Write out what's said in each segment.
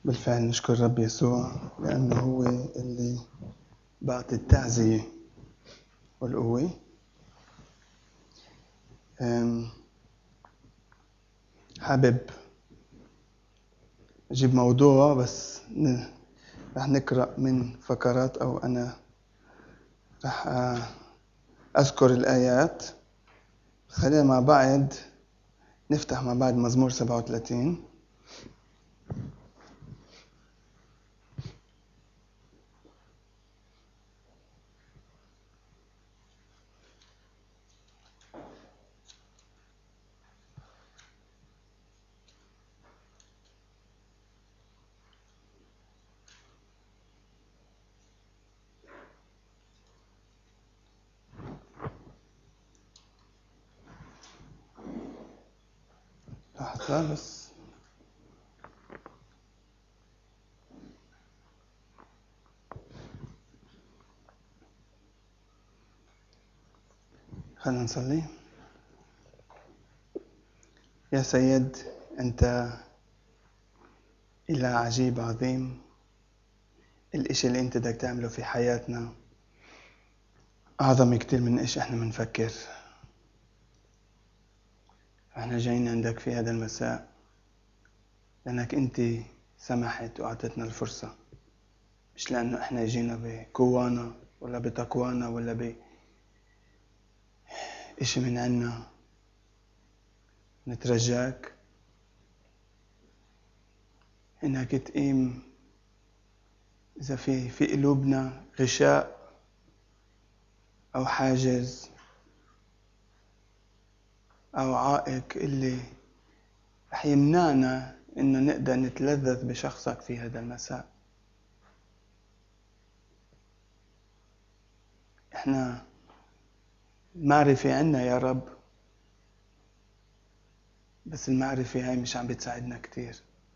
بالفعل نشكر رب يسوع لأنه هو اللي بعطي التعزية والقوة. حابب أجيب موضوع بس رح نقرأ من فقرات أو أنا رح أذكر الآيات. خلينا مع بعض نفتح مع بعض مزمور 37. لحظة بس. خلينا نصلي. يا سيد، أنت إله عجيب عظيم. الإشي اللي أنت بدك تعمله في حياتنا أعظم كتير من إيش إحنا منفكر. احنا جايين عندك في هذا المساء لأنك أنت سمحت وأعطتنا الفرصة، مش لأنه احنا جينا بقوانا ولا بتقوانا ولا بإشي من عنا. نترجاك إنك تقيم إذا في قلوبنا غشاء أو حاجز أو عائق اللي رح يمنعنا إنه نقدر نتلذذ بشخصك في هذا المساء. إحنا المعرفة عنا يا رب، بس المعرفة هاي مش عم بتساعدنا كتير.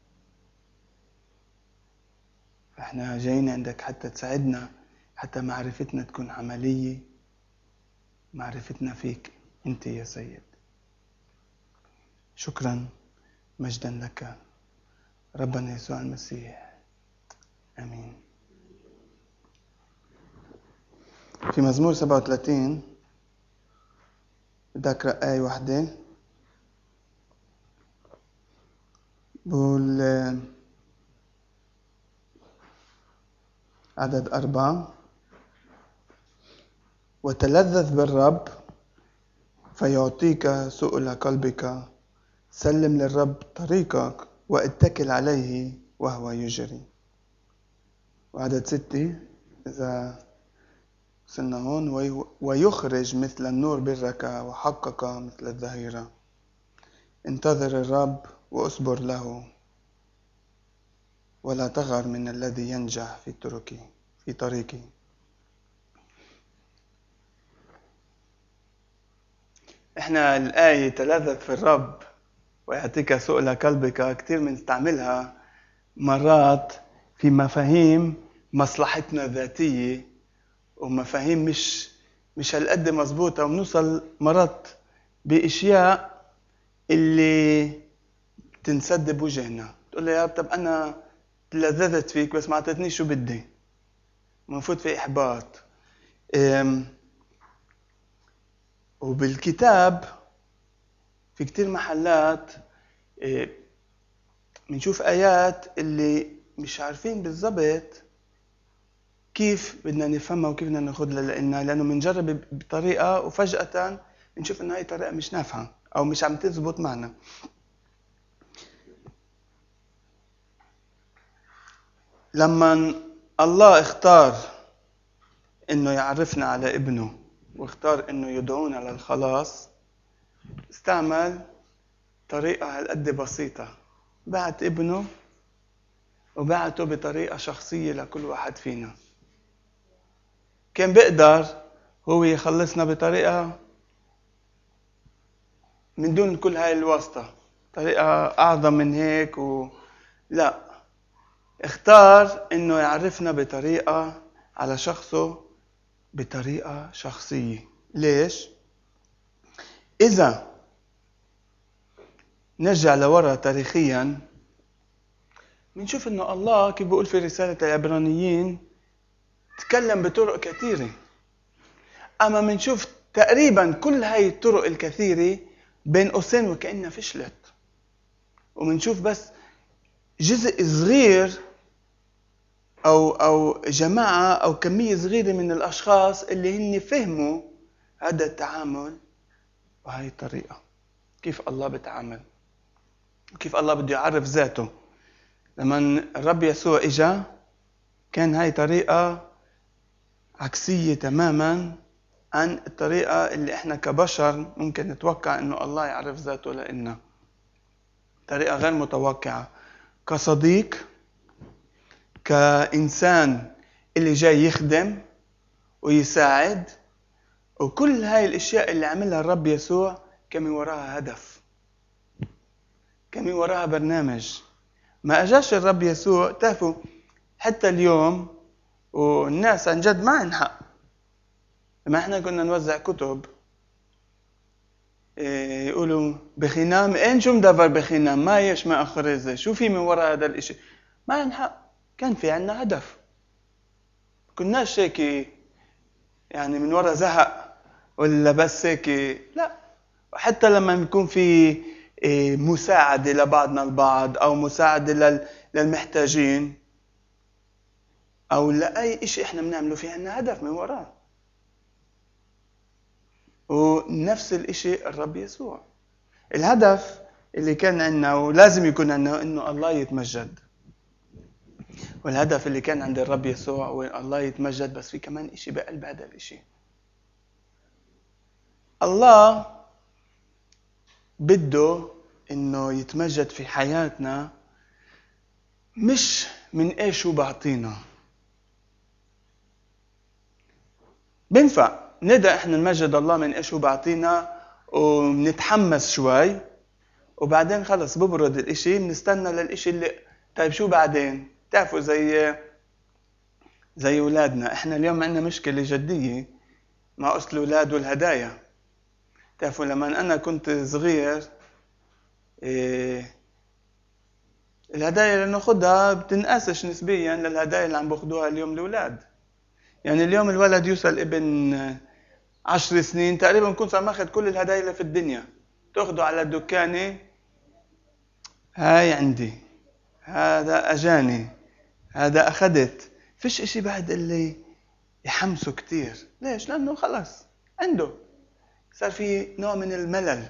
إحنا جايين عندك حتى تساعدنا، حتى معرفتنا تكون عملية، معرفتنا فيك أنت يا سيد. شكرا، مجدا لك ربنا يسوع المسيح، آمين. في مزمور 37 بدي أقرأ آية واحدة. بقول عدد 4: وتلذذ بالرب فيعطيك سؤل قلبك، سلم للرب طريقك واتكل عليه وهو يجري. وعدد 6 إذا وصلنا هون: ويخرج مثل النور برك وحقق مثل الظهيرة. انتظر الرب واصبر له، ولا تغر من الذي ينجح في طريقه. احنا الآية تلذذ في الرب ويعطيك سؤل قلبك كتير بنستعملها مرات في مفاهيم مصلحتنا الذاتية ومفاهيم مش هالقد مزبوطة، وبنوصل مرات بأشياء اللي تنسد بوجهنا. تقول لي يا رب طب أنا تلذذت فيك بس ما عطتنيش شو بدي، منفوت في إحباط. وبالكتاب في كتير محلات بنشوف آيات اللي مش عارفين بالضبط كيف بدنا نفهمها وكيف بدنا ناخدها لأنه بنجرب بطريقة وفجأة بنشوف إن هاي طريقة مش نافعة أو مش عم تزبط معنا. لما الله اختار إنه يعرفنا على ابنه واختار إنه يدعونا للخلاص، استعمل طريقة هالقد بسيطة. بعت ابنه وبعته بطريقة شخصية لكل واحد فينا. كان بيقدر هو يخلصنا بطريقة من دون كل هاي الواسطة، طريقة أعظم من هيك لا، اختار إنه يعرفنا بطريقة على شخصه، بطريقة شخصية. ليش؟ إذا نرجع لورا تاريخيا بنشوف انه الله كيف بيقول في رسالة العبرانيين تكلم بطرق كثيرة، اما بنشوف تقريبا كل هاي الطرق الكثيرة بين قوسين وكأنها فشلت، وبنشوف بس جزء صغير او جماعة او كمية صغيرة من الاشخاص اللي هن فهموا هذا التعامل وهي الطريقة كيف الله بتعامل، كيف الله بده يعرف ذاته. لما الرب يسوع اجا كان هاي طريقة عكسية تماما عن الطريقة اللي احنا كبشر ممكن نتوقع انه الله يعرف ذاته لنا. طريقة غير متوقعة، كصديق، كإنسان اللي جاي يخدم ويساعد، وكل هاي الاشياء اللي عملها الرب يسوع كان من وراها هدف، كان من وراها برنامج. ما اجاش الرب يسوع تعرفوا حتى اليوم والناس عن جد ما عن حق. لما احنا كنا نوزع كتب يقولوا بخنام، اين شو مدفر بخنام، ما يش ما اخرزه، شو في من وراء هذا الاشي؟ ما عن حق، كان في عنا هدف. كناش هيك يعني من وراء زهق ولا بس هيك، لا. وحتى لما يكون في مساعدة لبعضنا البعض أو مساعدة للمحتاجين أو لأي إشي إحنا بنعمله في عنا هدف من وراه. ونفس الإشي الرب يسوع، الهدف اللي كان عنا ولازم يكون عنا إنه الله يتمجد، والهدف اللي كان عند الرب يسوع والله يتمجد. بس في كمان إشي بقلب هذا الإشي، الله بده إنه يتمجد في حياتنا مش من إيش هو بعطينا. بنفع ندى إحنا نمجد الله من إيش هو بعطينا ونتحمس شوي وبعدين خلص ببرد الإشي، بنستنى للإشي اللي طيب شو بعدين. تعرفوا زي أولادنا، إحنا اليوم عندنا مشكلة جدية مع قصة الأولاد والهدايا. تعرفوا لما أنا كنت صغير الهدايا اللي ناخدها بتنقاسش نسبيا للهدايا اللي عم باخدوها اليوم الأولاد. يعني اليوم الولد يوصل ابن 10 سنين تقريبا بكون صار ماخذ كل الهدايا اللي في الدنيا، تاخده على الدكانة، هاي عندي، هذا أجاني، هذا أخدت. فيش إشي بعد اللي يحمسه كتير. ليش؟ لأنه خلاص عنده، صار في نوع من الملل.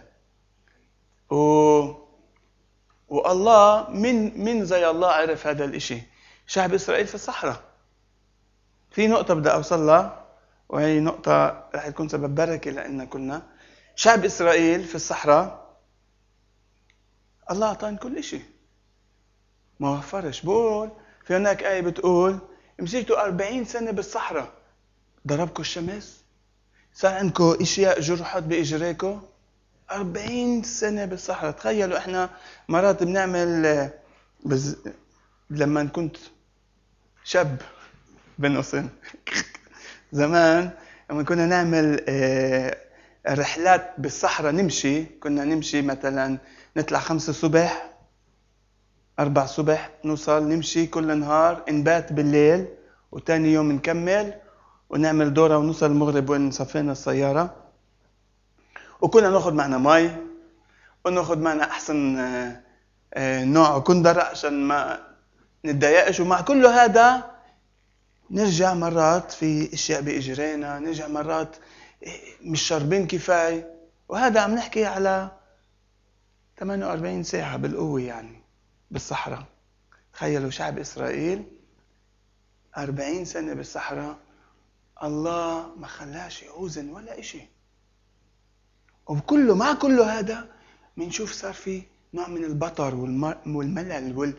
والله من زي الله عرف هذا الإشي؟ شعب إسرائيل في الصحراء. في نقطة بدي أوصلها وهي نقطة رح تكون سبب بركة لأننا كلنا. شعب إسرائيل في الصحراء الله أعطاهم كل إشي، ما وفرش. بقول في هناك آية بتقول مشيتوا 40 سنة بالصحراء، ضربكوا الشمس، صار عندكم اشياء جرحت باجريكم. 40 سنة بالصحراء. تخيلوا احنا مرات بنعمل لما كنت شاب بين قوسين زمان لما كنا نعمل رحلات بالصحراء، كنا نمشي مثلا نطلع 5 الصبح 4 الصبح، نوصل نمشي كل نهار، نبات بالليل وتاني يوم نكمل ونعمل دورة ونوصل المغرب وين صفينا السيارة. وكنا ناخد معنا مي وناخد معنا أحسن نوع كندر عشان ما نتضايقش. ومع كل هذا نرجع مرات في اشياء باجرينا، نرجع مرات مش شاربين كفاية. وهذا عم نحكي على 48 ساعة بالقوة يعني بالصحراء. تخيلوا شعب إسرائيل 40 سنة بالصحراء، الله ما خلاش يعوزن ولا إشي. وبكله مع كله هذا منشوف صار في نوع من البطر والملل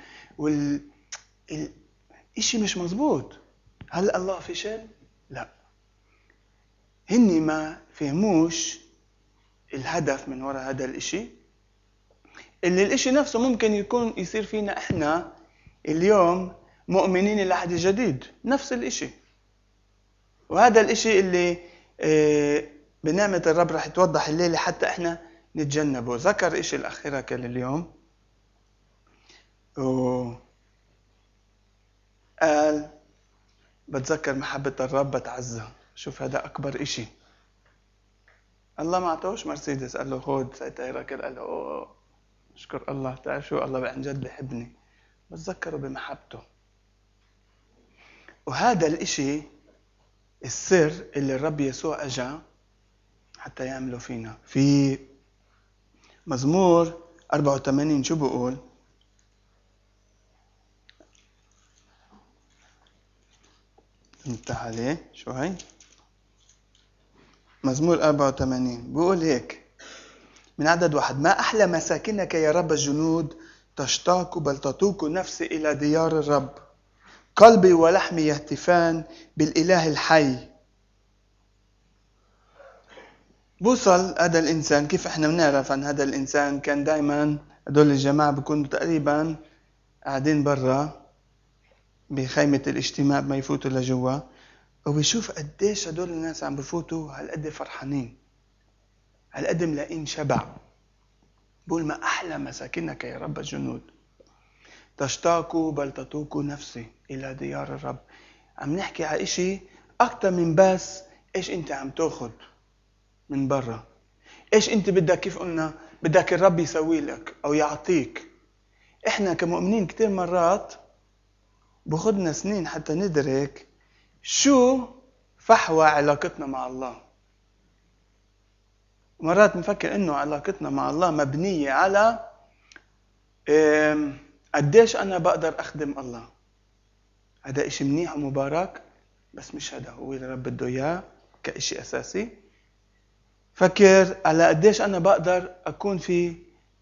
إشي مش مزبوط. هل الله فشل؟ لا، هني ما فهموش الهدف من وراء هذا الإشي، اللي الإشي نفسه ممكن يكون يصير فينا إحنا اليوم مؤمنين العهد الجديد نفس الإشي. وهذا الإشي اللي بنعمة الرب رح يتوضح الليلة حتى إحنا نتجنبه. ذكر إشي الأخيرة كان اليوم قال بتذكر محبة الرب بتعزى. شوف هذا أكبر إشي. الله ما عطوش مرسيدس قال له خود سيطيرك، قال له أوه أشكر الله. تعرف شو الله عن جد بحبني، بتذكره بمحبته. وهذا الإشي السر اللي الرب يسوع أجا حتى يعمله فينا. في مزمور 84 شو بقول؟ انتهى عليه شو هاي؟ مزمور 84 بقول هيك من عدد 1: ما أحلى مساكنك يا رب الجنود، تشتاق بل تطوق نفسي إلى ديار الرب. قلبي ولحمي يهتفان بالإله الحي. بوصل هذا الإنسان، كيف إحنا بنعرف عن هذا الإنسان؟ كان دايما هدول الجماعة بيكونوا تقريبا قاعدين برا بخيمة الاجتماع ما يفوتوا لجوا، وبيشوف قديش هدول الناس عم بفوتوا هالقد فرحانين، هالقد ملاقين شبع. بقول ما أحلى مساكنك يا رب الجنود، تشتاق بل تطوق نفسي إلى ديار الرب. عم نحكي على إشي أكتر من بس إيش أنت عم تأخذ من برا، إيش أنت بدك، كيف قلنا بدك الرب يسوي لك أو يعطيك. إحنا كمؤمنين كتير مرات بخدنا سنين حتى ندرك شو فحوى علاقتنا مع الله. مرات نفكر إنه علاقتنا مع الله مبنية على قديش أنا بقدر أخدم الله. هذا إشي منيح ومبارك، بس مش هذا هو اللي رب بده إياه كإشي أساسي. فكر على قديش أنا بقدر أكون في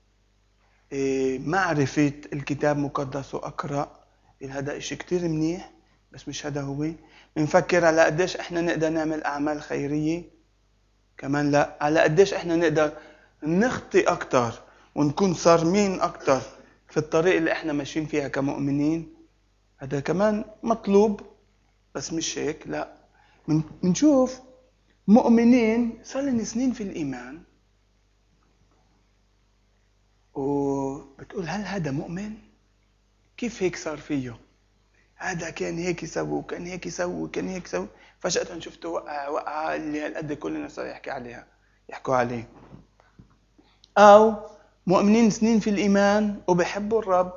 معرفة الكتاب المقدس وأقرأ. هذا إشي كتير منيح، بس مش هذا هو. بنفكر على قديش إحنا نقدر نعمل أعمال خيرية، كمان لا. على قديش إحنا نقدر نخطي أكتر ونكون صارمين أكتر في الطريق اللي إحنا ماشيين فيها كمؤمنين. هذا كمان مطلوب، بس مش هيك لا. منشوف مؤمنين صار لهم سنين في الإيمان وبتقول هل هذا مؤمن؟ كيف هيك صار فيه؟ هذا كان هيك يسوي وكان هيك يسوي وكان هيك يسوي، فجأة شفته وقعة اللي هالقد كل الناس صار يحكوا عليه. أو مؤمنين سنين في الإيمان وبحبوا الرب،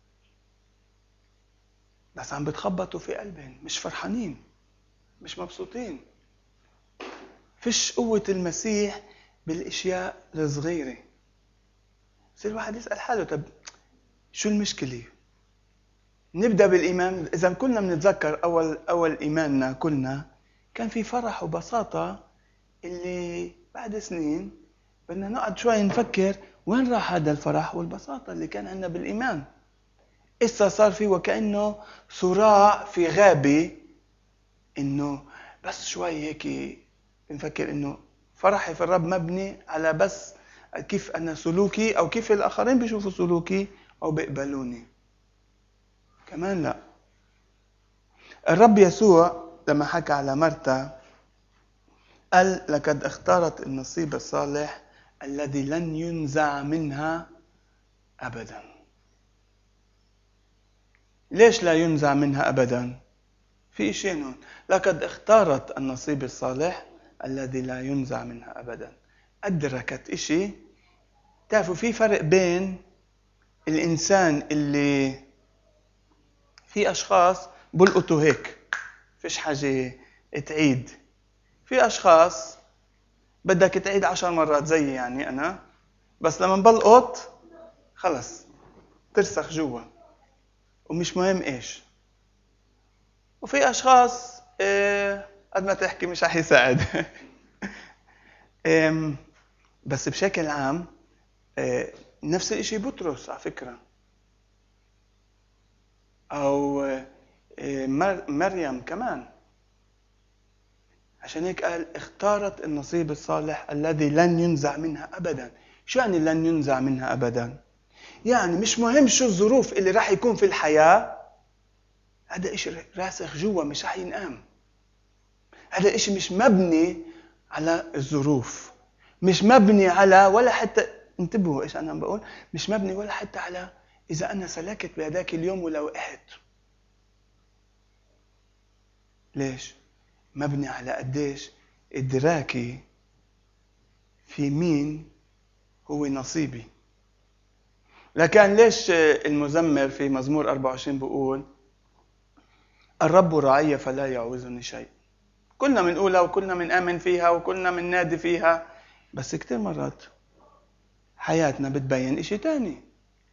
بس عم بتخبطوا في قلبهم، مش فرحانين، مش مبسوطين. فيش قوة المسيح بالاشياء الصغيرة. يصير الواحد يسأل حاله طب شو المشكلة؟ نبدأ بالإيمان. إذا كلنا بنتذكر أول إيماننا كلنا كان في فرح وبساطة، اللي بعد سنين بدنا نقعد شوي نفكر وين راح هذا الفرح والبساطة اللي كان عندنا بالإيمان. إسا صار فيه وكأنه صراع في غابة، إنه بس شوي هيك بنفكر إنه فرحي في الرب مبني على بس كيف أنا سلوكي أو كيف الآخرين بيشوفوا سلوكي أو بيقبلوني. كمان لا. الرب يسوع لما حكى على مرتا قال لقد اختارت النصيب الصالح الذي لن ينزع منها أبدا. ليش لا ينزع منها أبدا؟ في شيء هون، لقد اختارت النصيب الصالح الذي لا ينزع منها أبدا. أدركت إشي. تعرفوا في فرق بين الإنسان اللي في أشخاص بلقطوا هيك فيش حاجة تعيد، في أشخاص بدك تعيد 10 مرات زي يعني أنا، بس لما بلقط خلص ترسخ جوا ومش مهم إيش. وفي أشخاص قد ما تحكي مش رح يساعد. بس بشكل عام نفس الشيء بطرس على فكرة، أو مريم كمان. عشان هيك قال اختارت النصيب الصالح الذي لن ينزع منها أبدا. شو يعني لن ينزع منها أبدا؟ يعني مش مهم شو الظروف اللي راح يكون في الحياة، هذا إشي راسخ جوا مش راح ينقام. هذا إشي مش مبني على الظروف، مش مبني على ولا حتى، انتبهوا إيش أنا بقول، مش مبني ولا حتى على إذا أنا سلكت بهداك اليوم ولا وقعت. ليش؟ مبني على قديش إدراكي في مين هو نصيبي. لكن ليش المزمر في مزمور 24 بيقول الرب راعي فلا يعوزني شيء؟ كلنا منقولها وكلنا منآمن فيها وكلنا مننادي فيها، بس كتير مرات حياتنا بتبين إشي تاني.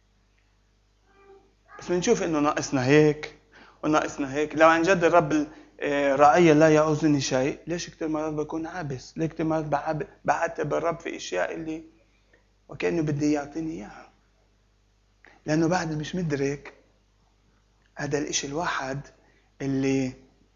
بس بنشوف إنه ناقصنا هيك وناقصنا هيك. لو عن جد الرب راعي لا يعوزني شيء، ليش كتير مرات بكون عابس؟ ليه كتير مرات بعاتب الرب في أشياء اللي وكأنه بدي يعطيني إياها؟ لأنه بعد مش مدرك هذا الإشي الواحد اللي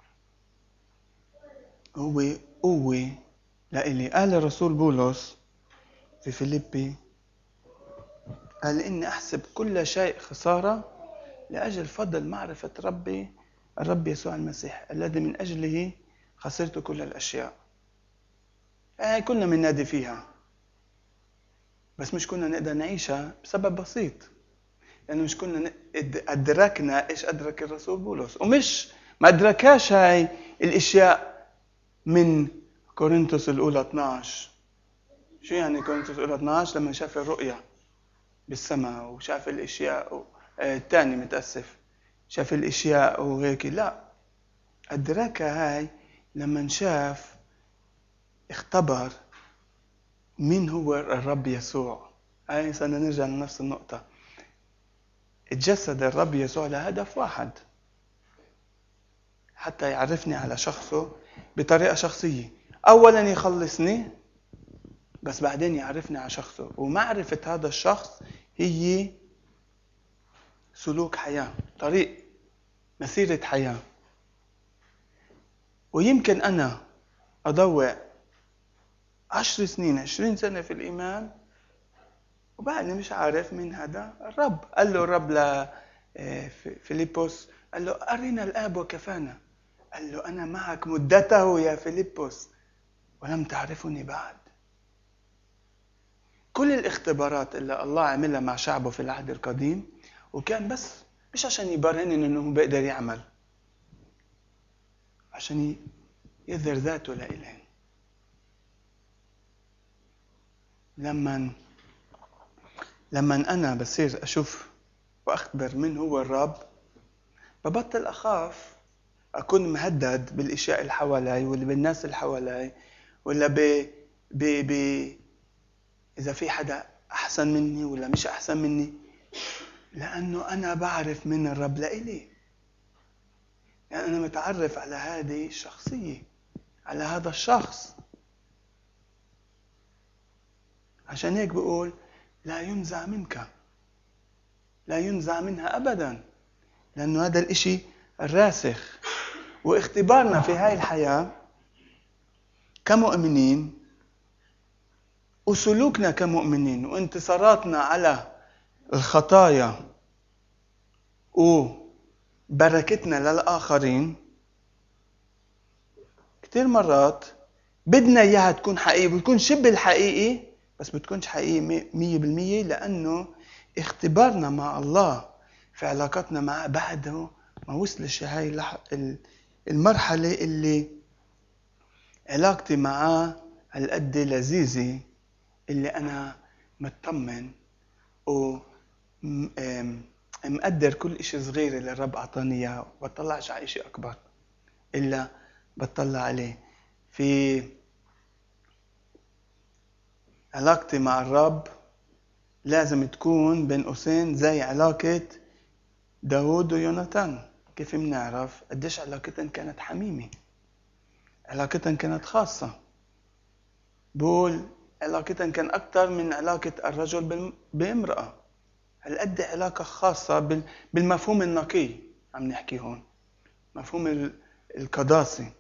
هو قوة لإلي. قال الرسول بولس في فيليبي، قال إني أحسب كل شيء خسارة لأجل فضل معرفة الرب يسوع المسيح الذي من أجله خسرت كل الأشياء. يعني كنا مننادي فيها، بس مش كنا نقدر نعيشها بسبب بسيط، لأنه مش كنا أدركنا إيش أدرك الرسول بولس، ومش ما أدركاش هاي الأشياء من كورنثوس الأولى 12. شو يعني كورنثوس الأولى 12؟ لما شاف الرؤيا بالسماء وشاف الأشياء الثاني متأسف شاف الأشياء وهيك. لا، أدركها هاي لما شاف اختبر مين هو الرب يسوع. هاي صرنا نرجع لنفس النقطة. اتجسد الرب يسوع لهدف واحد، حتى يعرفني على شخصه بطريقة شخصية. أولا يخلصني، بس بعدين يعرفني على شخصه. ومعرفة هذا الشخص هي سلوك حياة، طريق، مسيرة حياة. ويمكن أنا أضوع 10 سنين 20 سنة في الإيمان وبعدني مش عارف من هذا الرب. قال له الرب لفيليبوس، قال له أرنا الآب وكفانا. قال له أنا معك مدته يا فيليبوس ولم تعرفني بعد. كل الاختبارات اللي الله عملها مع شعبه في العهد القديم، وكان بس مش عشان يبرهن إنه بيقدر يعمل، عشان يظهر ذاته لإلهين. لما أنا بصير أشوف وأخبر من هو الرب، ببطل أخاف أكون مهدد بالأشياء اللي حوالي واللي بالناس اللي حوالي، ولا إذا في حدا أحسن مني ولا مش أحسن مني، لأنه أنا بعرف من الرب لإلي. يعني أنا متعرف على هذه الشخصية، على هذا الشخص. عشان هيك بقول لا ينزع منك، لا ينزع منها أبدا، لأنه هذا الإشي الراسخ. واختبارنا في هاي الحياة كمؤمنين، وسلوكنا كمؤمنين، وانتصاراتنا على الخطايا وبركتنا للآخرين، كتير مرات بدنا إياها تكون حقيقي، بتكون شبه الحقيقي، بس بتكونش حقيقي 100%، لأنه اختبارنا مع الله في علاقتنا معه بعده ما وصلش هاي المرحلة اللي علاقتي معه هالقد لذيذة، اللي أنا مطمن ومقدر كل إشي صغير اللي الرب أعطاني إياه، وبطلعش على إشي أكبر إلا بطلع عليه. في علاقتي مع الرب لازم تكون بين قوسين زي علاقة داود ويوناتان. كيف منعرف قديش علاقتهم كانت حميمة، علاقتهم كانت خاصة. بقول علاقتهم كان أكتر من علاقة الرجل بامرأة. هالقد علاقة خاصة بالمفهوم النقي عم نحكي هون، مفهوم القداسة.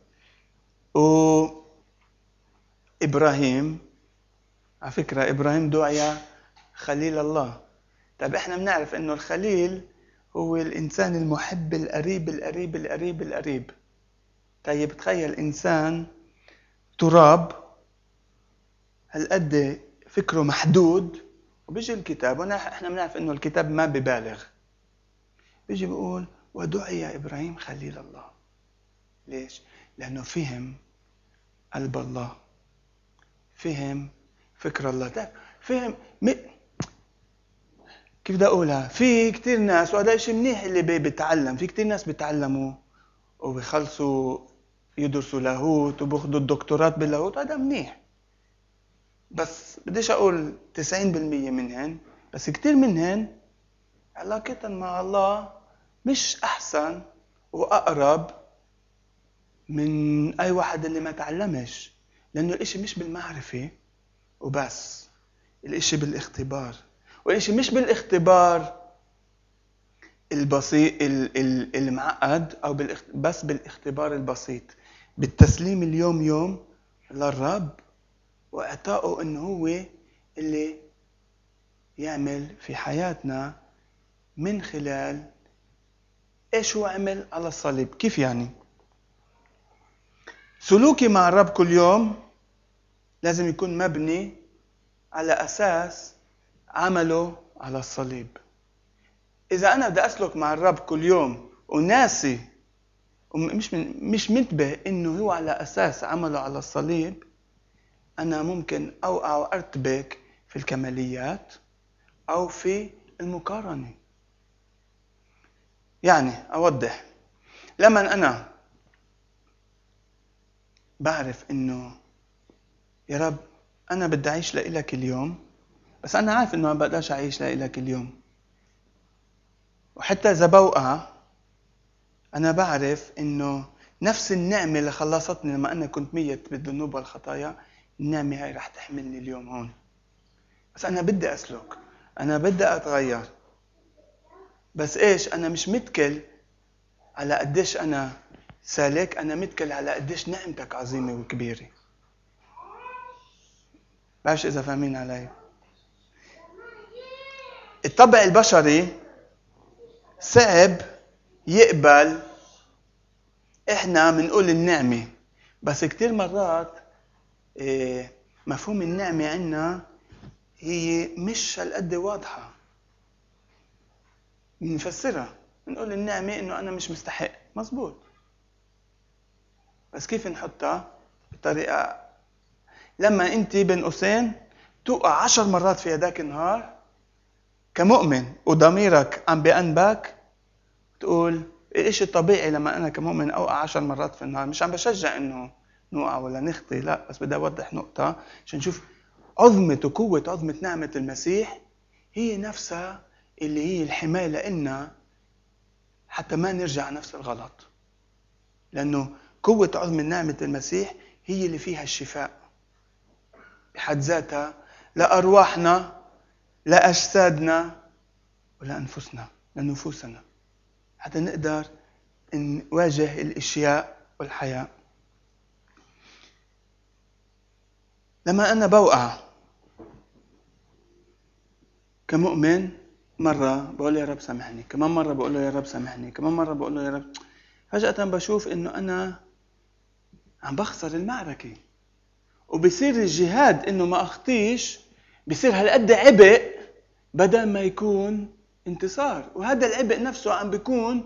وإبراهيم، على فكرة إبراهيم دعي خليل الله. طيب إحنا بنعرف إنه الخليل هو الإنسان المحب القريب القريب القريب القريب. طيب تخيل إنسان تراب هالقد فكره محدود، وبيجي الكتاب، احنا بنعرف إنه الكتاب ما ببالغ، بيجي بيقول ودعي إبراهيم خليل الله. ليش؟ لأنه فهم قلب الله، فهم فكر الله، فهم كيف بدي أقولها؟ في كتير ناس، وهذا إشي منيح اللي بيتعلم، في كتير ناس بيتعلموا وبيخلصوا يدرسوا لاهوت وبياخدوا الدكتورات باللاهوت، هذا منيح. بس بديش أقول 90% منهن، بس كتير منهن علاقتهم مع الله مش أحسن وأقرب من أي واحد اللي ما تعلمش، لأنه الإشي مش بالمعرفة وبس، الإشي بالاختبار، والإشي مش بالاختبار البسيط المعقد أو بس بالاختبار البسيط، بالتسليم اليوم يوم للرب وإعطائه إنه هو اللي يعمل في حياتنا من خلال إيش هو عمل على الصليب. كيف يعني؟ سلوكي مع الرب كل يوم لازم يكون مبني على أساس عمله على الصليب. إذا أنا بدي أسلك مع الرب كل يوم وناسي مش منتبه إنه هو على أساس عمله على الصليب، أنا ممكن أوقع وأرتبك في الكماليات أو في المقارنة. يعني أوضح، لما أنا بعرف إنه يا رب أنا بدي أعيش لإلك اليوم، بس أنا عارف إنه ما بقدرش أعيش لإلك اليوم، وحتى إذا بوقع أنا بعرف إنه نفس النعمة اللي خلصتني لما أنا كنت ميت بالذنوب والخطايا، النعمة هاي رح تحملني اليوم هون. بس أنا بدي أسلك، أنا بدي أتغير، بس إيش؟ أنا مش متكل على قديش أنا سالك، أنا متكل على قديش نعمتك عظيمة وكبيرة. بعرفش إذا فاهمين علي. الطبع البشري صعب يقبل إحنا منقول النعمة، بس كتير مرات مفهوم النعمة عنا هي مش هالقد واضحة. بنفسرها نقول النعمة إنه أنا مش مستحق، مزبوط، بس كيف نحطها بطريقة لما أنت بين قوسين توقع 10 مرات في هداك النهار كمؤمن وضميرك عم بأنبك، تقول الإشي الطبيعي لما أنا كمؤمن أوقع 10 مرات في النهار. مش عم بشجع إنه نوقع ولا نخطي، لا، بس بدي أوضح نقطة عشان نشوف عظمة وقوة عظمة نعمة المسيح هي نفسها اللي هي الحماية لنا حتى ما نرجع نفس الغلط، لأنه قوة عظمة نعمة المسيح هي اللي فيها الشفاء بحد ذاتها لأرواحنا، لأجسادنا، ولأنفسنا، لنفوسنا، حتى نقدر نواجه الاشياء والحياة. لما أنا بوقع كمؤمن، مرة بقول يا رب سامحني، كمان مرة بقول له يا رب سامحني، كمان مرة بقول له يا رب، فجأة بشوف إنه أنا عم بخسر المعركة، وبصير الجهاد إنه ما أخطيش بصير هالقد عبء بدل ما يكون انتصار. وهذا العبء نفسه عم بيكون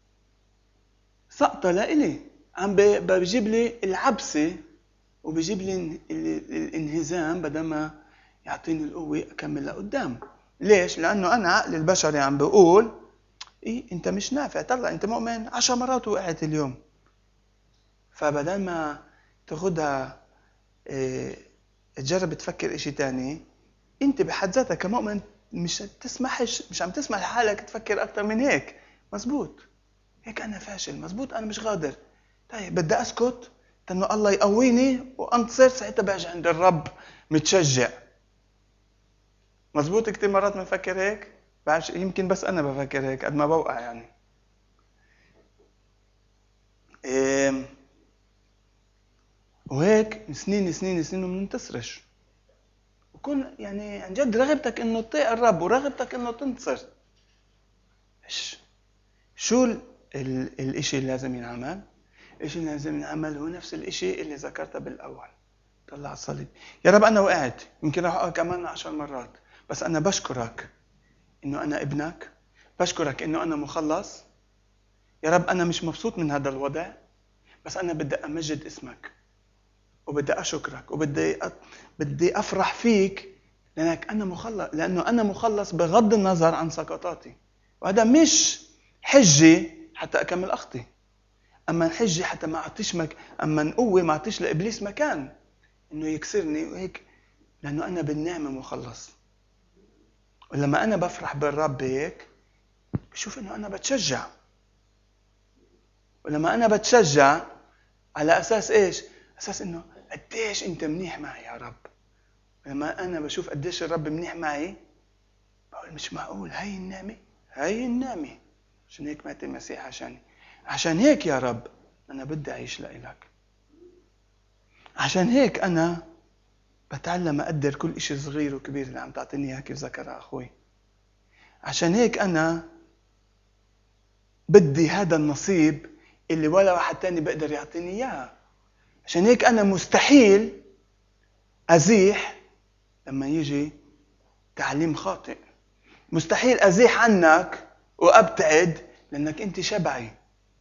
سقطة لإلي، عم بجيب لي العبسة وبجيب لي الانهزام بدل ما يعطيني القوة أكمل لقدام. ليش؟ لأنه أنا عقل البشري عم بقول إيه أنت مش نافع، طلع أنت مؤمن 10 مرات وقعت اليوم. فبدل ما تاخدها تجرب تفكر إشي تاني، أنت بحد ذاتك كمؤمن مش عم تسمح لحالك تفكر أكتر من هيك. مزبوط، هيك أنا فاشل، مزبوط أنا مش قادر، طيب بدي أسكت لأنه الله يقويني وأنتصر، ساعتها باجي عند الرب متشجع. مزبوط، كتير مرات بنفكر هيك، بعرفش يمكن بس أنا بفكر هيك قد ما بوقع يعني. وهيك سنين سنين سنين ومننتصرش، وكون يعني عن جد رغبتك إنه تطيع الرب ورغبتك إنه تنتصر. شو الإشي اللي لازم ينعمل؟ الإشي اللي لازم ينعمل هو نفس الإشي اللي ذكرته بالأول. طلع الصليب، يا رب أنا وقعت، يمكن راح أقع كمان 10 مرات، بس أنا بشكرك إنه أنا ابنك، بشكرك إنه أنا مخلص. يا رب أنا مش مبسوط من هذا الوضع، بس أنا بدي أمجد اسمك وبدي أشكرك بدي أفرح فيك لأنه أنا مخلص بغض النظر عن سقطاتي. وهذا مش حجة حتى أكمل أخطي، أما حجة حتى ما أعطيش أما قوة ما أعطيش لإبليس مكان إنه يكسرني وهيك، لأنه أنا بالنعمة مخلص. ولما أنا بفرح بالرب هيك بشوف إنه أنا بتشجع. ولما أنا بتشجع على أساس إيش؟ أساس إنه قديش أنت منيح معي يا رب. لما أنا بشوف قديش الرب منيح معي بقول مش معقول، هاي النعمة عشان هيك مات المسيح عشاني. عشان هيك يا رب أنا بدي أعيش لإلك. عشان هيك أنا بتعلم أقدر كل إشي صغير وكبير اللي عم تعطيني إياه كيف ذكر أخوي. عشان هيك أنا بدي هذا النصيب اللي ولا واحد تاني بقدر يعطيني إياه. عشان هيك أنا مستحيل أزيح لما يجي تعليم خاطئ. مستحيل أزيح عنك وأبتعد لأنك أنت شبعي.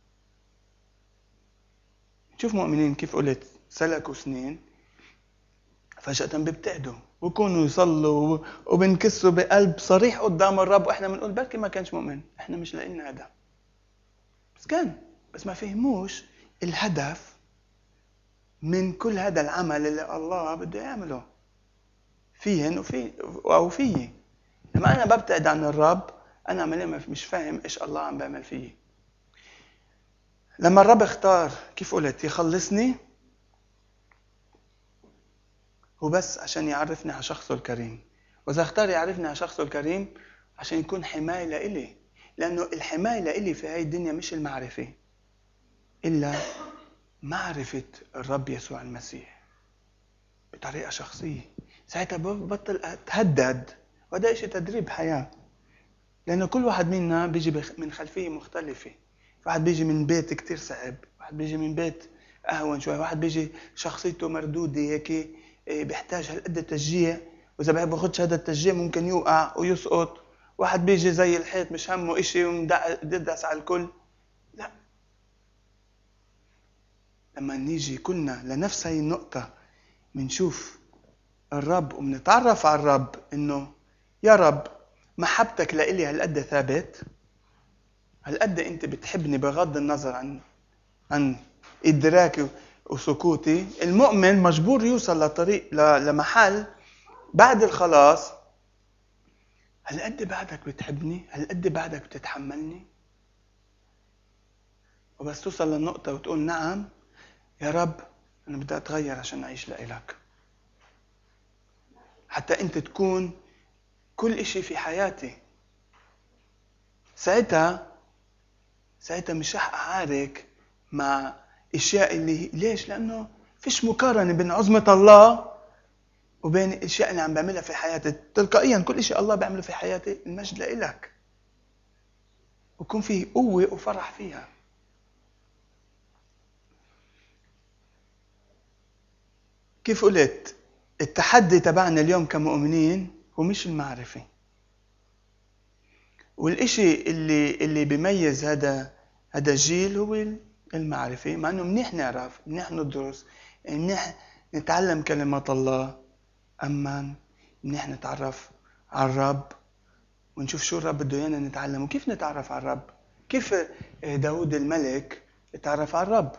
شوف مؤمنين كيف قلت سلكوا سنين فجأة بيبتعدوا ويكونوا يصلوا وبنكسوا بقلب صريح قدام الرب، وإحنا بنقول بركي ما كانش مؤمن، إحنا مش لاقيين هذا. بس كان، بس ما فهموش الهدف من كل هذا العمل اللي الله بده يعمله فيهن أو فيي. لما أنا ببتعد عن الرب أنا عمليا مش فاهم إيش الله عم بيعمل فيي. لما الرب اختار كيف قلت يخلصني هو بس عشان يعرفني على شخصه الكريم. وإذا اختار يعرفني على شخصه الكريم عشان يكون حماية لإلي، لأنه الحماية لإلي في هاي الدنيا مش المعرفة إلا معرفة الرب يسوع المسيح بطريقة شخصية. ساعتها ببطل أتهدد، وهذا إشي تدريب حياة. لأنه كل واحد منا بيجي من خلفية مختلفة. واحد بيجي من بيت كتير صعب، واحد بيجي من بيت أهون شوي، واحد بيجي شخصيته مردودة هيك بيحتاج هالقد تشجيع، وإذا ما بياخدش هذا التشجيع ممكن يوقع ويسقط. واحد بيجي زي الحيط مش همه إشي ومددس على الكل. لا، لما نيجي كلنا لنفس هاي النقطة منشوف الرب ومنتعرف على الرب إنه يا رب محبتك لإلي هالقد ثابت، هالقد أنت بتحبني بغض النظر عن إدراكي وسكوتي. المؤمن مجبور يوصل لطريق لمحل بعد الخلاص هالقد بعدك بتحبني، هالقد بعدك بتتحملني. وبس توصل للنقطة وتقول نعم يا رب أنا بدي أتغير عشان أعيش لإلك، حتى أنت تكون كل إشي في حياتي. ساعتها مش رح أعارك مع إشياء اللي ليش؟ لأنه فيش مقارنة بين عظمة الله وبين الأشياء اللي عم بعملها في حياتي. تلقائيا كل إشي الله بعمله في حياتي المجد لإلك، ويكون فيه قوة وفرح فيها. كيف قلت التحدي تبعنا اليوم كمؤمنين هو مش المعرفة، والإشي اللي بيميز هذا الجيل هو المعرفة. مع أنه منيح نعرف، منيح ندرس، منيح نتعلم كلمة الله، أما منيح نتعرف على الرب ونشوف شو الرب بده إيانا نتعلم وكيف نتعرف على الرب. كيف داود الملك اتعرف على الرب،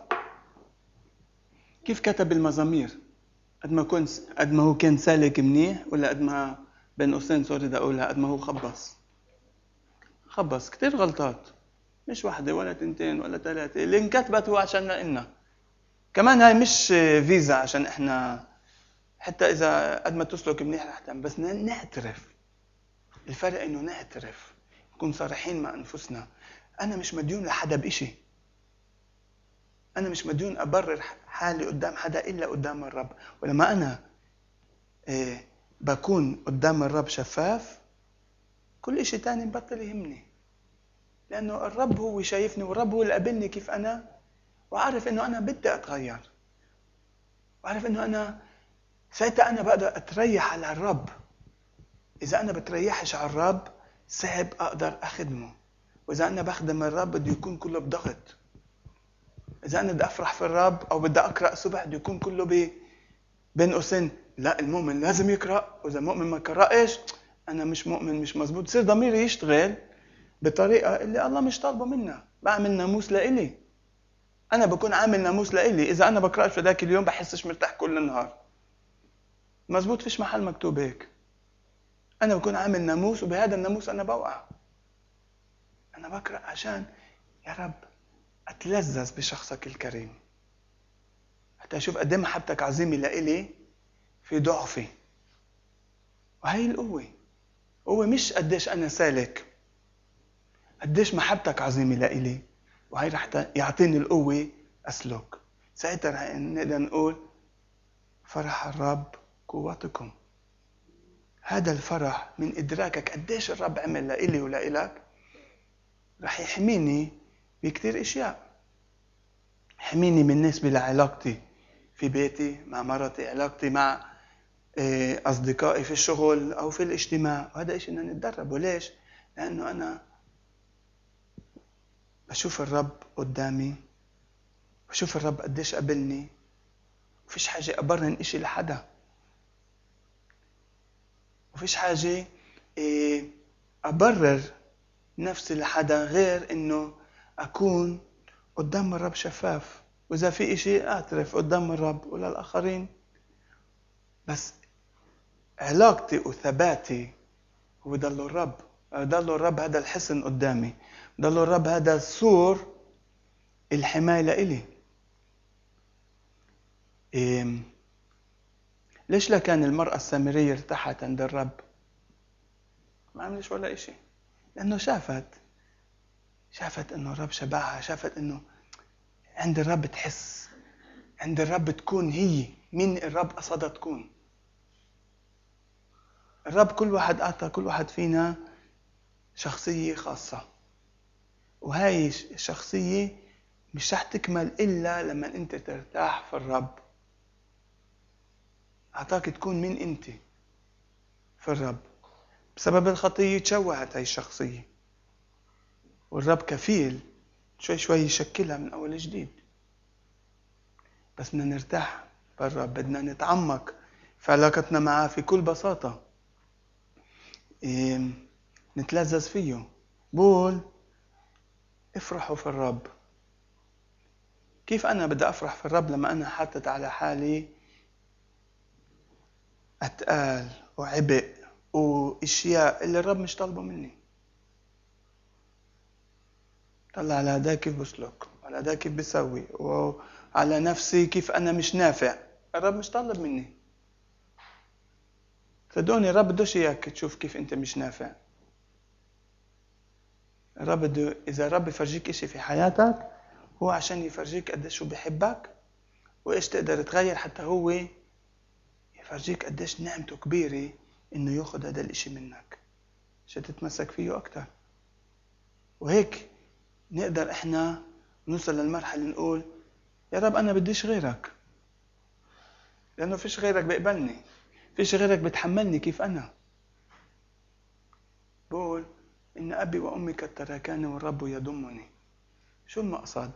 كيف كتب المزامير. قد ما هو كان سالك منيح، ولا قد ما بين قوسين سوري بدي أقولها قد ما هو خبص كتير غلطات، مش واحدة ولا تنتين ولا ثلاثة اللي انكتبت هو عشان لنا. كمان هاي مش فيزا عشان احنا حتى إذا قد ما تسلك منيح رح تعمل، بس نعترف. الفرق إنه نعترف، نكون صريحين مع أنفسنا. أنا مش مديون لحدا بإشي، أنا مش مديون أبرر حالي قدام حدا إلا قدام الرب. ولما أنا بكون قدام الرب شفاف، كل إشي تاني بطل يهمني، لأنه الرب هو شايفني، والرب هو اللي قابلني كيف أنا، وعارف إنه أنا بدي أتغير، وعارف إنه أنا ساعتها أنا بقدر أتريح على الرب. إذا أنا بتريحش على الرب صعب أقدر أخدمه، وإذا أنا بخدم الرب بده يكون كله بضغط. إذا أنا بدي أفرح في الرب أو بدي أقرأ صبح بده يكون كله بين قوسين لا المؤمن لازم يقرأ، وإذا المؤمن ما قرأش أنا مش مؤمن، مش مزبوط. يصير ضميري يشتغل بطريقة اللي الله مش طالبه منا. بعمل ناموس لإلي، أنا بكون عامل ناموس لإلي. إذا أنا بقرأش في ذاك اليوم بحسش مرتاح كل النهار. مزبوط، فيش محل مكتوب هيك. أنا بكون عامل ناموس وبهذا الناموس أنا بوقع. أنا بقرأ عشان يا رب أتلذذ بشخصك الكريم، حتى أشوف قد ايه محبتك عظيمة لإلي في ضعفي. وهي القوة. قوة مش قديش أنا سالك، قديش محبتك عظيمة لإلي، وهي رح يعطيني القوة أسلك. ساعتها رح نقدر نقول فرح الرب قوتكم. هذا الفرح من إدراكك قديش الرب عمل لإلي ولإلك رح يحميني بكتير إشياء. يحميني بالنسبة لعلاقتي في بيتي مع مرتي، علاقتي مع أصدقائي في الشغل أو في الاجتماع. وهذا إشي بدنا نتدرب. وليش؟ لأنه أنا بشوف الرب قدامي، بشوف الرب قديش قبلني. مفيش حاجة أبرهن إشي لحدا، مفيش حاجة أبرر نفسي لحدا غير إنه أكون قدام الرب شفاف. وإذا في إشي أعترف قدام الرب وللآخرين. بس علاقتي وثباتي هو ضل الرب. ضل الرب هذا الحصن قدامي، ضل الرب هذا السور الحماية لإلي. ليش لكان المرأة السامرية ارتاحت عند الرب؟ ما عملش ولا إشي، لأنه شافت إنه الرب شبعها. شافت إنه عند الرب تحس، عند الرب تكون هي مين الرب قصدها تكون. الرب كل واحد أعطى كل واحد فينا شخصية خاصة، وهاي الشخصية مش رح تكمل إلا لما أنت ترتاح في الرب. أعطاك تكون مين أنت في الرب. بسبب الخطية تشوهت هاي الشخصية، والرب كفيل شوي شوي يشكلها من أول جديد. بس بدنا نرتاح في الرب، بدنا نتعمق في علاقتنا معه في كل بساطة، نتلذذ فيه. بقول افرحوا في الرب. كيف أنا بدي أفرح في الرب لما أنا حاطط على حالي أتقال وعبء وإشياء اللي الرب مش طالبه مني؟ طلع على هذا كيف بسلك، على هذا كيف بسوي، وعلى نفسي كيف أنا مش نافع. الرب مش طالب مني. صدقوني الرب بدوش إياك تشوف كيف أنت مش نافع. الرب بده، إذا الرب يفرجيك إشي في حياتك هو عشان يفرجيك قديش هو بيحبك وإيش تقدر تغير، حتى هو يفرجيك قديش نعمته كبيرة إنه يأخذ هذا الإشي منك عشان تتمسك فيه أكتر. وهيك نقدر إحنا نوصل للمرحلة نقول يا رب أنا بديش غيرك، لأنه فيش غيرك بيقبلني، فيش غيرك بتحملني كيف أنا. بقول إن أبي وأمي قد تركاني والرب يضمني. شو المقصد؟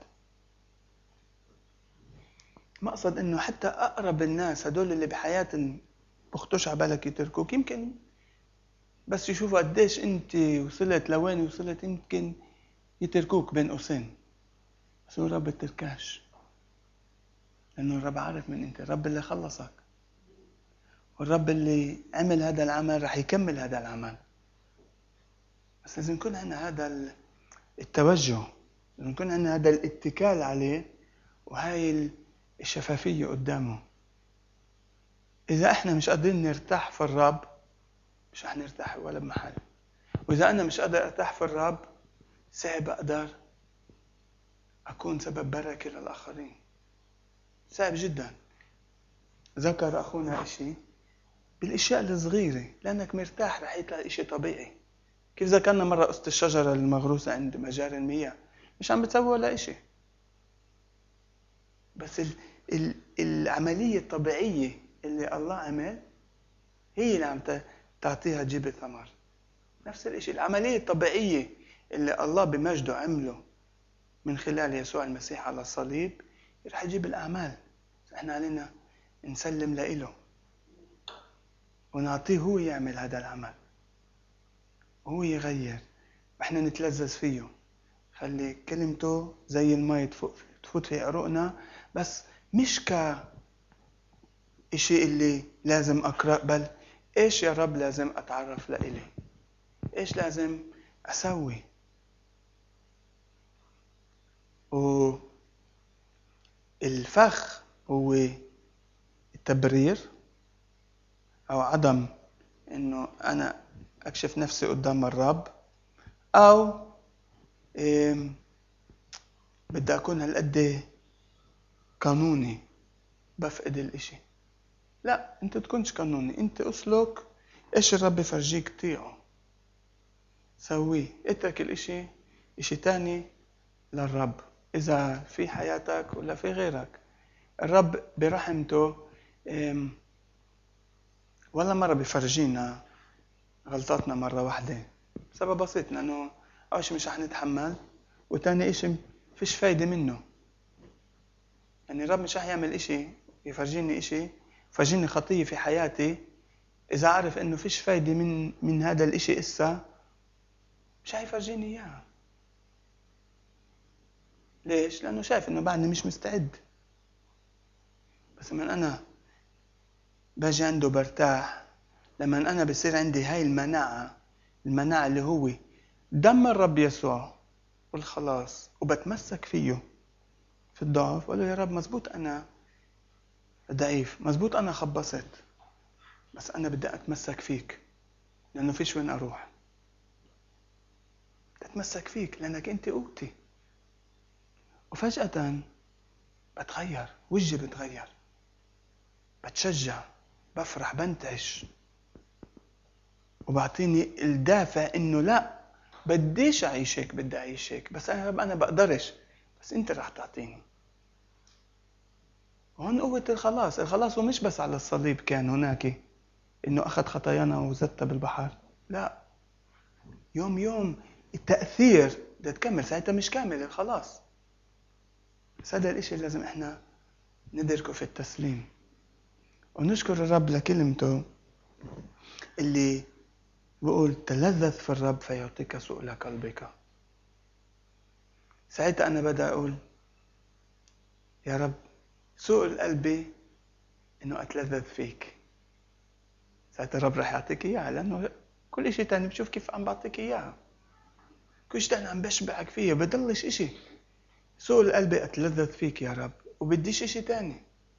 مقصد إنه حتى أقرب الناس هدول اللي بحياتهم بخطوش عبالك يتركوك، يمكن بس يشوفوا قديش أنت وصلت لوين وصلت يمكن يتركوك بين قوسين. بس هو الرب بتركاش، لأنه الرب عارف من أنت. الرب اللي خلصك والرب اللي عمل هذا العمل رح يكمل هذا العمل. بس لازم يكون عندنا هذا التوجه، لازم يكون عندنا هذا الاتكال عليه وهاي الشفافية قدامه. إذا إحنا مش قادرين نرتاح في الرب مش رح نرتاح ولا بمحل. وإذا أنا مش قادر أرتاح في الرب صعب أقدر أكون سبب بركة للآخرين. صعب جدا. ذكر أخونا إشي بالأشياء الصغيرة، لأنك مرتاح رح يطلع إشي طبيعي. كيف ذكرنا مرة قصة الشجرة المغروسة عند مجاري المياه، مش عم بتسوي ولا إشي، بس العملية الطبيعية اللي الله عمل هي اللي عم تعطيها تجيب الثمر. نفس الإشي العملية الطبيعية اللي الله بمجده عمله من خلال يسوع المسيح على الصليب رح يجيب الأعمال. احنا علينا نسلم لإله ونعطيه هو يعمل هذا العمل وهو يغير، واحنا نتلذذ فيه. خلي كلمته زي الماء تفوت في عروقنا، بس مش كإشي اللي لازم أقرأ، بل إيش يا رب لازم أتعرف لإلي، إيش لازم أسوي. والفخ هو التبرير أو عدم إنه أنا أكشف نفسي قدام الرب، أو بدي أكون هالقد قانوني بفقد الإشي. لا، أنت تكونش قانوني، أنت أسلك إيش الرب يفرجيك طيعه سويه. اترك الإشي إشي تاني للرب، إذا في حياتك ولا في غيرك. الرب برحمته ولا مرة بيفرجينا غلطاتنا مرة واحدة، سبب بسيط، لأنه أول شيء مش رح نتحمل، وتاني إشي فيش فايدة منه. يعني الرب مش رح يعمل إشي يفرجيني إشي، يفرجيني خطية في حياتي إذا عارف إنه فيش فايدة من هذا الإشي إسا، مش هيفرجيني إياه. ليش؟ لأنه شايف إنه بعدني مش مستعد. بس من أنا باجي عنده برتاح، لما أنا بصير عندي هاي المناعة اللي هو دم الرب يسوع والخلاص، وبتمسك فيه في الضعف. قال له يا رب مزبوط أنا ضعيف، مزبوط أنا خبصت، بس أنا بدي أتمسك فيك لأنه فيش وين أروح. أتمسك فيك لأنك أنت قوتي. وفجأة بتغير، وجهي بتغير، بتشجع، بفرح، بنتعش، وبعطيني الدافع إنه لا بديش أعيش هيك، بدي أعيش هيك، بس أنا بقدرش، بس أنت رح تعطيني. وهون قوة الخلاص. الخلاص ومش بس على الصليب كان هناك إنه أخذ خطايانا وزتها بالبحر، لا، يوم التأثير بدها تكمل، ساعتها مش كامل الخلاص. بس هذا الإشي اللي لازم إحنا ندركه في التسليم، ونشكر الرب لكلمته اللي بقول تلذذ في الرب فيعطيك سؤل قلبك. ساعتها أنا بدأ أقول يا رب سؤل قلبي إنه أتلذذ فيك. ساعتها الرب رح يعطيك إياها، لأنه كل إشي تاني بشوف كيف عم بعطيك إياها، كل إشي تاني عم بشبعك فيه، بدلش إشي. سؤل قلبي أتلذذ فيك يا رب، وبديش إشي تاني،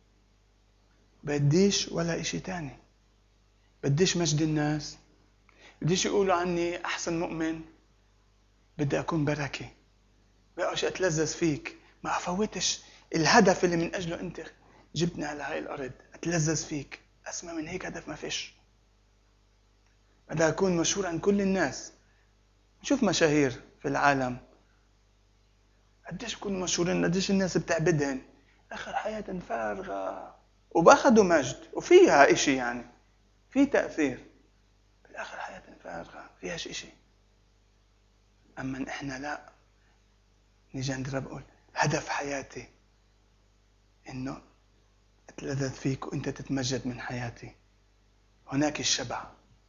بديش ولا إشي تاني. بديش مجد الناس، بديش يقولوا عني أحسن مؤمن، بدي أكون بركة، بقاش أتلذذ فيك، ما أفوتش الهدف اللي من أجله أنت جبتني على هاي الأرض، أتلذذ فيك. أسمى من هيك هدف ما فيش. بدي أكون مشهور عن كل الناس. نشوف مشاهير في العالم قديش بكونوا مشهورين، قديش الناس بتعبدهن، آخر حياة فارغة، وبأخذوا مجد وفيها إشي، يعني في تأثير، بالآخر حياة فارغة فيهاش إشي. أما إحنا لا، نيجي عند الرب نقول هدف حياتي إنه أتلذذ فيك وإنت تتمجد من حياتي. هناك الشبع،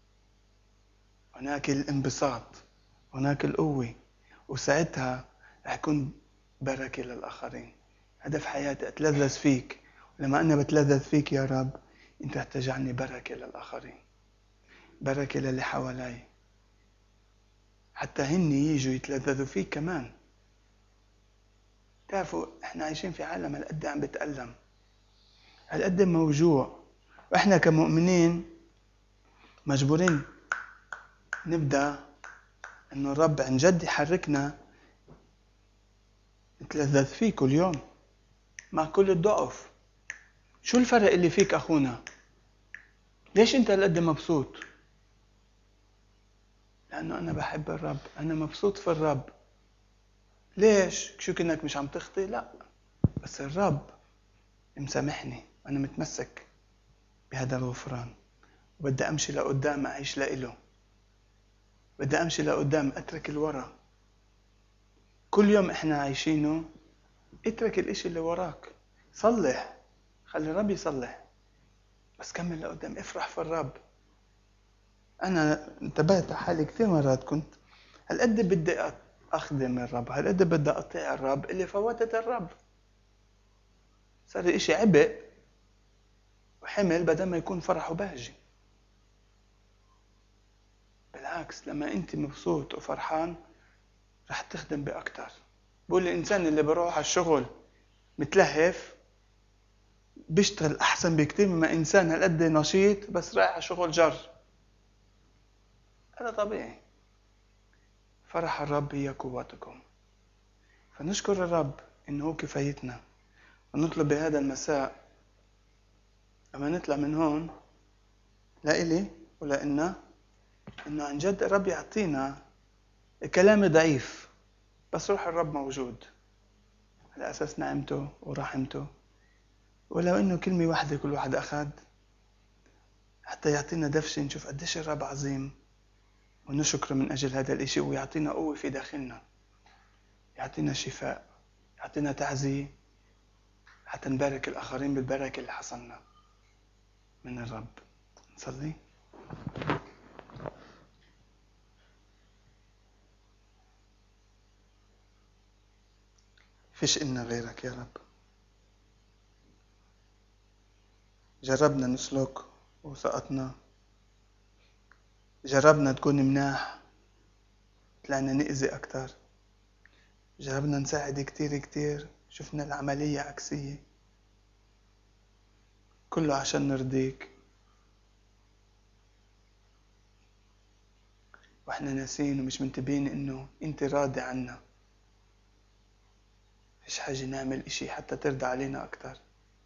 هناك الانبساط، هناك القوة، وساعتها رح يكون بركة للآخرين. هدف حياتي أتلذذ فيك، ولما أنا بتلذذ فيك يا رب أنت هتجعلني بركة للآخرين، بركة للي حوالي، حتى هن ييجوا يتلذذوا فيك كمان. تعرفوا إحنا عايشين في عالم هالقد عم بتألم، هالقد موجوع، وإحنا كمؤمنين مجبورين نبدأ إنه الرب عن جد يحركنا نتلذذ فيه كل يوم مع كل الضعف. شو الفرق اللي فيك أخونا؟ ليش أنت هالقد مبسوط؟ لأنه أنا بحب الرب، أنا مبسوط في الرب. ليش؟ شو كأنك مش عم تخطي؟ لا، بس الرب مسامحني، أنا متمسك بهذا الغفران، وبدي أمشي لقدام، أعيش لإله، بدي أمشي لقدام، أترك الورا. كل يوم احنا عايشينه، اترك الاشي اللي وراك، صلح، خلي الرب يصلح، بس كمل لقدام، افرح في الرب. انا انتبهت على حالي كثير مرات كنت هالقد بدي اخدم الرب، هالقد بدي اطيع الرب، اللي فوتت الرب، صار الاشي عبء وحمل بدل ما يكون فرح وبهجة. بالعكس، لما انت مبسوط وفرحان رح تخدم بأكتر. بقول الإنسان اللي بروح على الشغل متلهف بيشتغل أحسن بكتير مما إنسان هالقد نشيط بس رايح على شغل جر. هذا طبيعي. فرح الرب هي قوتكم. فنشكر الرب إنه هو كفايتنا، ونطلب بهذا المساء لما نطلع من هون لا إلي ولا إنه عن جد الرب يعطينا. كلامي ضعيف بس روح الرب موجود على أساس نعمته ورحمته، ولو إنه كلمة واحدة كل واحد أخذ حتى يعطينا دفشة نشوف قديش الرب عظيم، ونشكر من أجل هذا الإشي، ويعطينا قوة في داخلنا، يعطينا شفاء، يعطينا تعزية، حتى نبارك الآخرين بالبركة اللي حصلنا من الرب. نصلي. فيش إلنا غيرك يا رب. جربنا نسلك وسقطنا، جربنا تكون مناح طلعنا نأذي أكتر، جربنا نساعد كتير شفنا العملية عكسية، كله عشان نرضيك، واحنا ناسين ومش منتبهين انه انت راضي عنا. فيش حاجة نعمل اشي حتى ترضى علينا اكتر.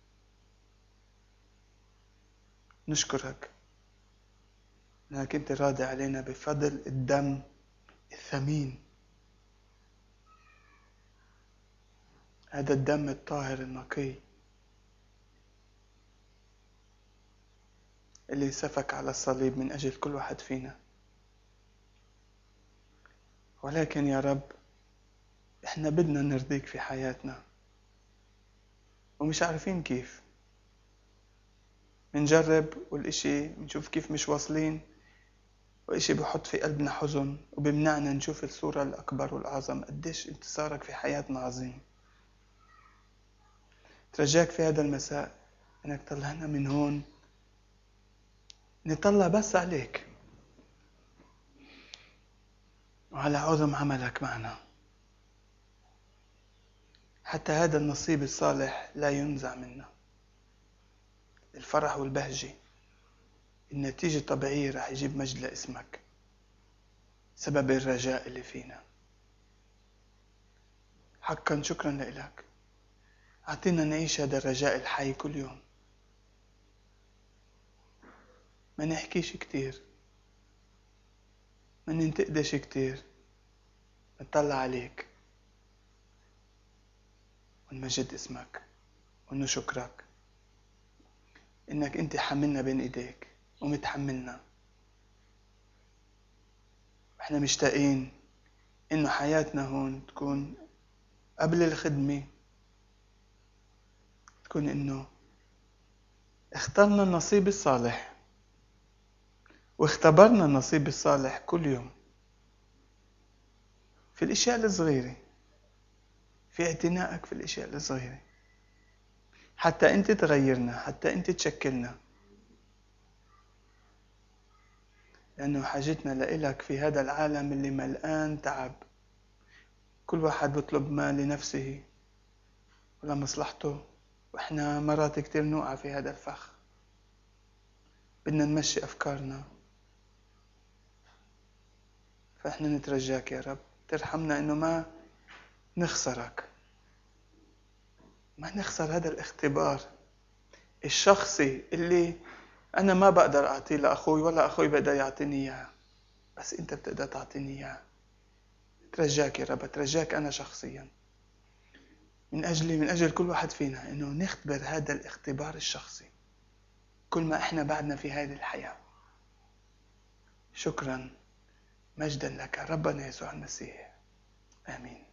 نشكرك انك انت راضي علينا بفضل الدم الثمين، هذا الدم الطاهر النقي اللي سفك على الصليب من اجل كل واحد فينا. ولكن يا رب احنا بدنا نرضيك في حياتنا ومش عارفين كيف. منجرب والإشي منشوف كيف مش واصلين، وإشي بحط في قلبنا حزن وبمنعنا نشوف الصورة الأكبر والأعظم، قديش انتصارك في حياتنا عظيم. ترجاك في هذا المساء إنك طلعنا من هون نطلع بس عليك وعلى عظم عملك معنا، حتى هذا النصيب الصالح لا ينزع منا. الفرح والبهجة النتيجة الطبيعية رح يجيب مجد لاسمك، سبب الرجاء اللي فينا. حقا شكرا لك، أعطينا نعيش هذا الرجاء الحي كل يوم، ما نحكيش كتير، ما ننتقدش كتير، نطلع عليك ونمجد اسمك ونشكرك إنك أنت حملنا بين إيديك ومتحملنا. إحنا مشتاقين إنه حياتنا هون تكون قبل الخدمة، تكون إنه اخترنا النصيب الصالح واختبرنا النصيب الصالح كل يوم في الأشياء الصغيرة، في اعتنائك في الأشياء الصغيرة، حتى أنت تغيرنا، حتى أنت تشكلنا، لأنه حاجتنا لإلك في هذا العالم اللي ملآن تعب. كل واحد بيطلب ما لنفسه ولا مصلحته، وإحنا مرات كتير نوقع في هذا الفخ. بدنا نمشي أفكارنا، فإحنا نترجاك يا رب ترحمنا إنه ما نخسرك، ما نخسر هذا الاختبار الشخصي اللي أنا ما بقدر أعطيه لأخوي ولا أخوي بقدر يعطيني إياه، بس أنت بتقدر تعطيني إياه. ترجاك يا رب، ترجاك أنا شخصيا من أجل كل واحد فينا إنه نختبر هذا الاختبار الشخصي كل ما إحنا بعدنا في هذه الحياة. شكرا، مجدا لك ربنا يسوع المسيح، آمين.